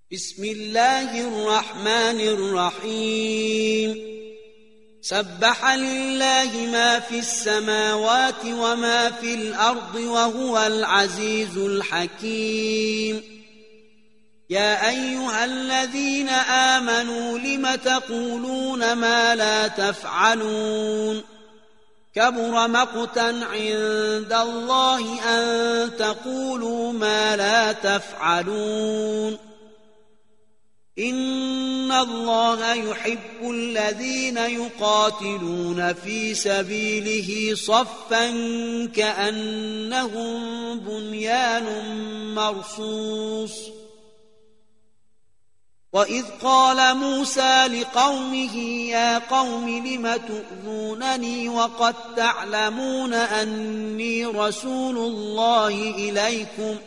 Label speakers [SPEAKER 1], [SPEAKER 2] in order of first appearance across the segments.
[SPEAKER 1] بسم الله الرحمن الرحيم سبح لله ما في السماوات وما في الأرض وهو العزيز الحكيم يا أيها الذين آمنوا لم تقولون ما لا تفعلون كبر مقتا عند الله أن تقولوا ما لا تفعلون إن الله يحب الذين يقاتلون في سبيله صفا كأنهم بنيان مرصوص وإذ قال موسى لقومه يا قوم لم تؤذونني وقد تعلمون أني رسول الله إليكم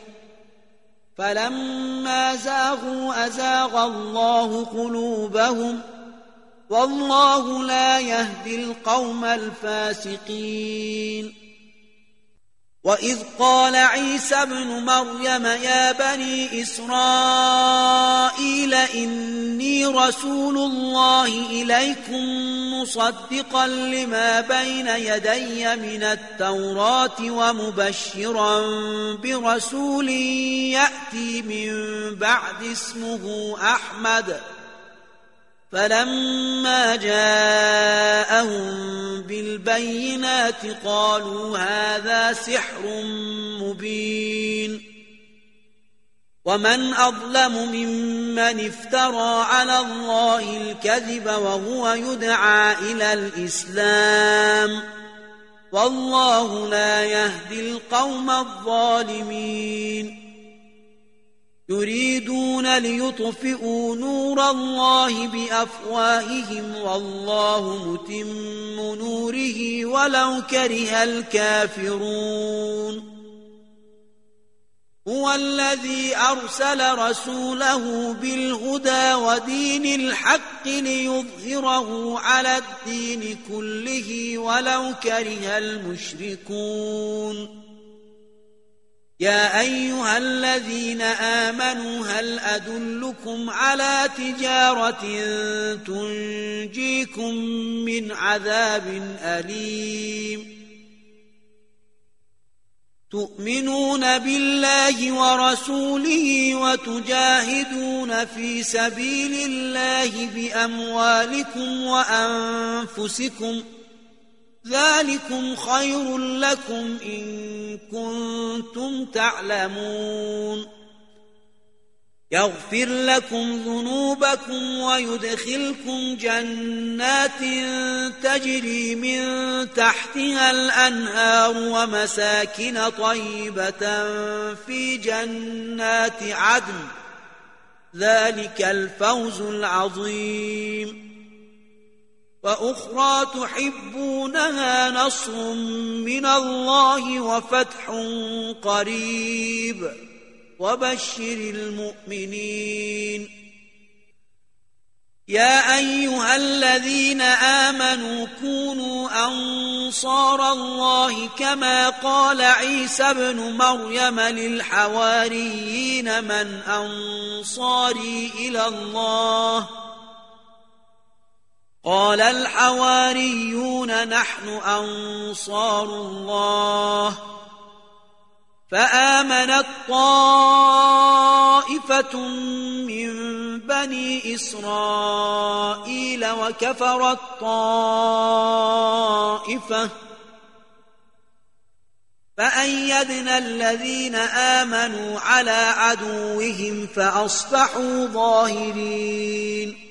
[SPEAKER 1] فلما زاغوا أزاغ الله قلوبهم والله لا يهدي القوم الفاسقين وإذ قال عيسى ابن مريم يا بني إسرائيل إني رسول الله إليكم مصدقا لما بين يدي من التوراة ومبشرا برسول يأتي من بعد اسمه أحمد فلما جاءهم بالبينات قالوا هذا سحر مبين ومن أظلم ممن افترى على الله الكذب وهو يدعى إلى الإسلام والله لا يهدي القوم الظالمين يريدون ليطفئوا نور الله بأفواههم والله متم نوره ولو كره الكافرون هو الذي أرسل رسوله بالهدى ودين الحق ليظهره على الدين كله ولو كره المشركون يا أيها الذين آمنوا هل أدلكم على تجارة تنجيكم من عذاب أليم تؤمنون بالله ورسوله وتجاهدون في سبيل الله بأموالكم وأنفسكم ذلكم خير لكم إن كنتم تعلمون يغفر لكم ذنوبكم ويدخلكم جنات تجري من تحتها الأنهار ومساكن طيبة في جنات عدن ذلك الفوز العظيم وأخرى تحبونها نصر من الله وفتح قريب وبشر المؤمنين يا أيها الذين آمنوا كونوا أنصار الله كما قال عيسى ابن مريم للحواريين من أنصاري إلى الله قال الحواريون نحن أنصار الله فآمنت طائفة من بني إسرائيل وكفرت طائفة فأيدنا الذين آمنوا على عدوهم فأصبحوا ظاهرين